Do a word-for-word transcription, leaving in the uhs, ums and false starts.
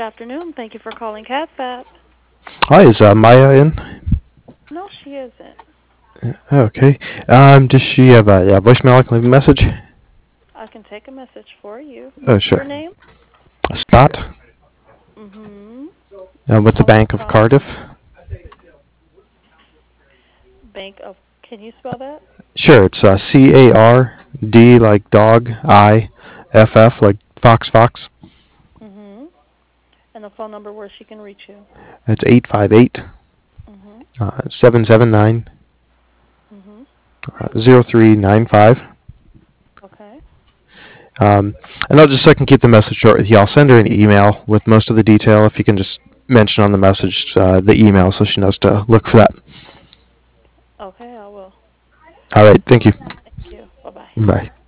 afternoon. Thank you for calling CatFat. Hi, is uh, Maya in? No, she isn't. Okay. Um, does she have a yeah, voicemail? I can leave a message. I can take a message for you. Oh, What's your sure. name? Scott, Mm-hmm. uh, with the Calling Bank of from Cardiff. Bank of. Can you spell that? Sure, it's uh, C A R D like dog, I, F F like fox fox. Mm-hmm. And the phone number where she can reach you. It's eight five eight Mm-hmm. uh, seven seven nine Mm-hmm. uh, zero three nine five. Okay. Um, and I'll just so I can keep the message short with you. I'll send her an email with most of the detail. If you can just mention on the message uh, the email so she knows to look for that. Okay, I will. All right, thank you. Thank you. Bye-bye. Bye.